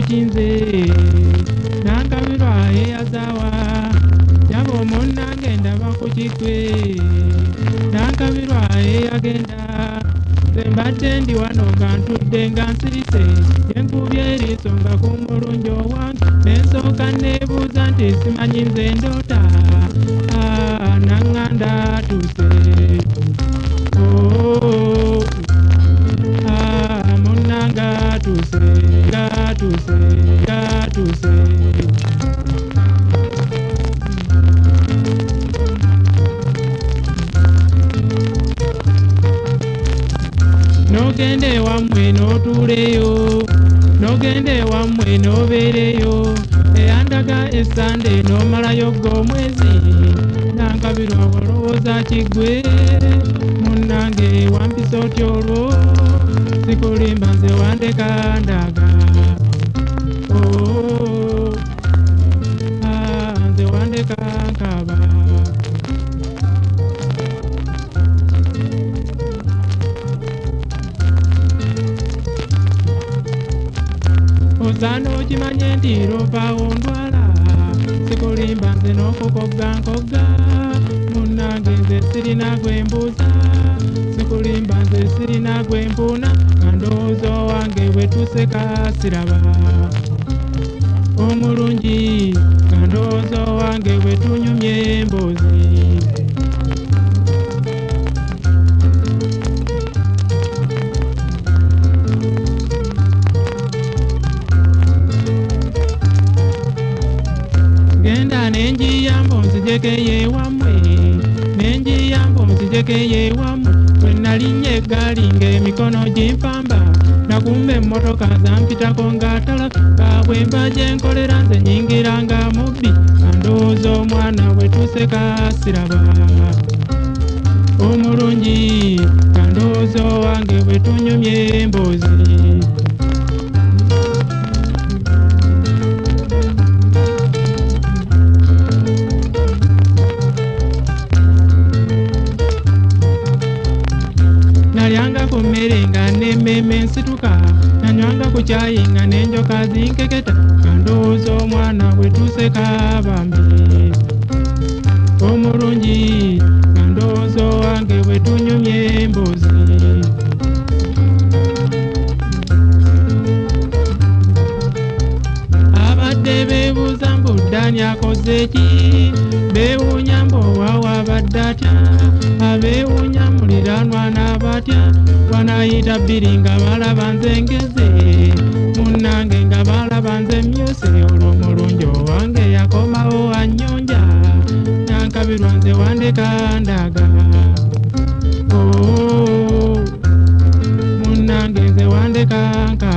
kinze nankabirwa eyazawa yabo munnange ndaba ku kitwe nankabirwa eyagenda nze mbadde ndi wano nga ntudde nga nsirise yenkubye eriiso nga ku mulungi owange nensooka neebuuza nti simanyi nze ndoota naŋŋanda atuuse munnanga atuuse atuuse atuuse nogende wammwe n'otuuleyo nogende wammwe n'obeereyo eyandaga essande n'omalayo g'omwezi nankabirwa olowooza kiggwe munnange wampisa otyo olwo sikulimba nze wandeka ndaga nze wandeka nkaba osaana okimanye nti lopaawo ndwala sikulimba nze n'okukogga nkogga munnange nze sirina gwembuuza sikulimba nze sirina gwempuuna nga ndowooza owange bwe tuseka siraba omulungi nga ndowooza owange bwe tunyumye emboozi genda nenjiyambo nzijekeye wammwe nenjiyambo nzijekeye wammwe bwe nalinnya eggaali ng'emikono gimpamba nakumba emmotoka zampitako ng'atala kaabwe mba gye nkolera nze nyingira nga mubbi andowooza omwana bwe tuseka siraba omulungi nga ndowooza owange bwe tunyumye emboozi nalyanga ku mmere nga n'emmemme nsituka nanywanga ku caayi nga n'enjoka zinkeketa nga ndowooza omwana bwe tuseka bambi omulungi nga ndowooza owange bwe tunyumye emboozi abadde beebuuza mbu ddaani akoze ki beewuunya mbu owaawo abadde atya abeewuunya muliraanwa n'abatya wanayita bbiri nga balaba nze ngeze munnange nga balaba nze myuse olwo mulungi owange yakomawo annyonja nankabirwa nze wandeka ndaga munnange nze wandeka nka